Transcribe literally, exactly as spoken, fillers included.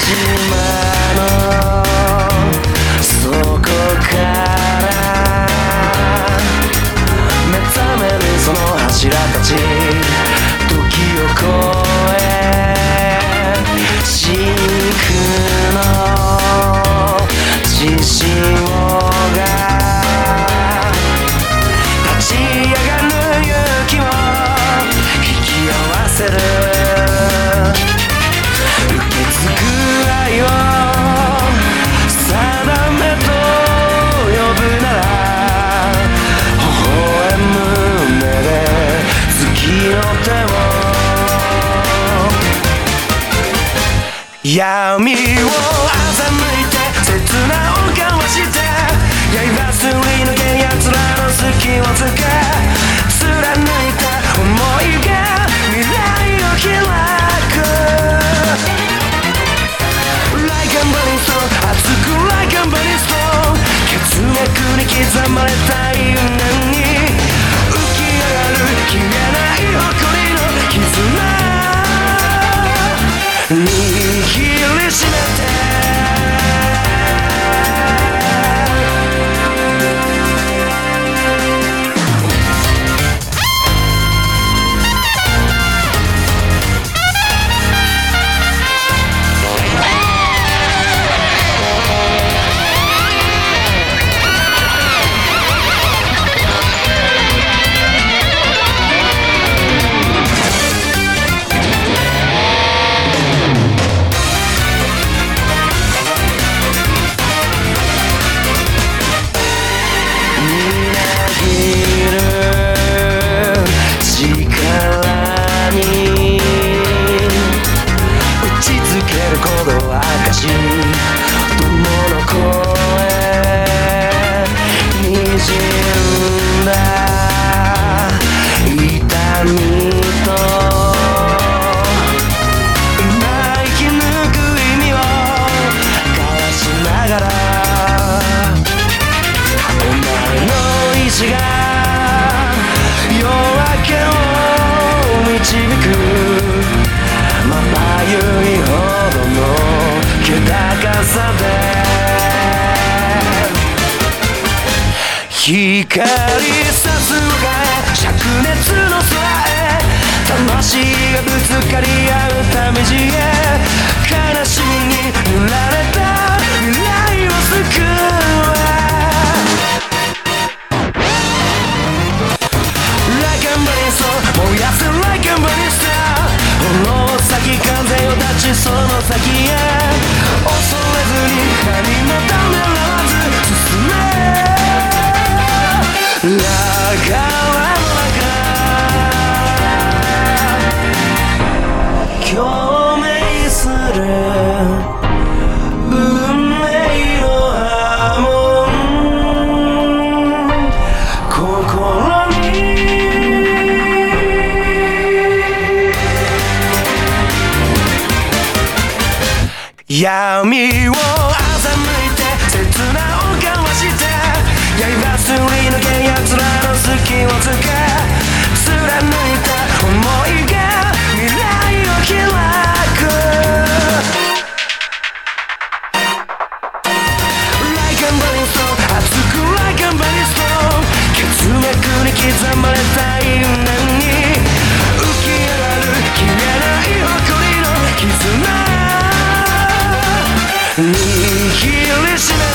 の底から目覚めるその柱たち、時を超え真空の血潮が立ち上がる勇気を引き合わせる。受け継ぐ愛を定めと呼ぶなら、微笑む目で月の手を闇を欺いて刹那を交わして、刃すり抜け奴らの隙をつけ、貫いた想いが未来を開く。 Like a burning stone 熱く Like a burning stone 血脈に刻まれた因縁に浮き上がる消えない誇りの絆、握りしめて光さす我が灼熱の空へ、魂がぶつかり合うため地へ、悲しみに塗られた未来を救う。 Like a burning stone 燃やす Like a burning star 炎を咲き風を立ちその先へ、恐れずに何もためらわず進め、流れの中共鳴する運命の波紋、心に闇を欺いて刹那を交わして、刃すり抜け奴らの隙をつけ、貫いた想いが未来を開く。 Like a burning stone 熱く Like a burning stone 血脈に刻まれた因縁に浮き上がる消えない誇りの絆、握りしめ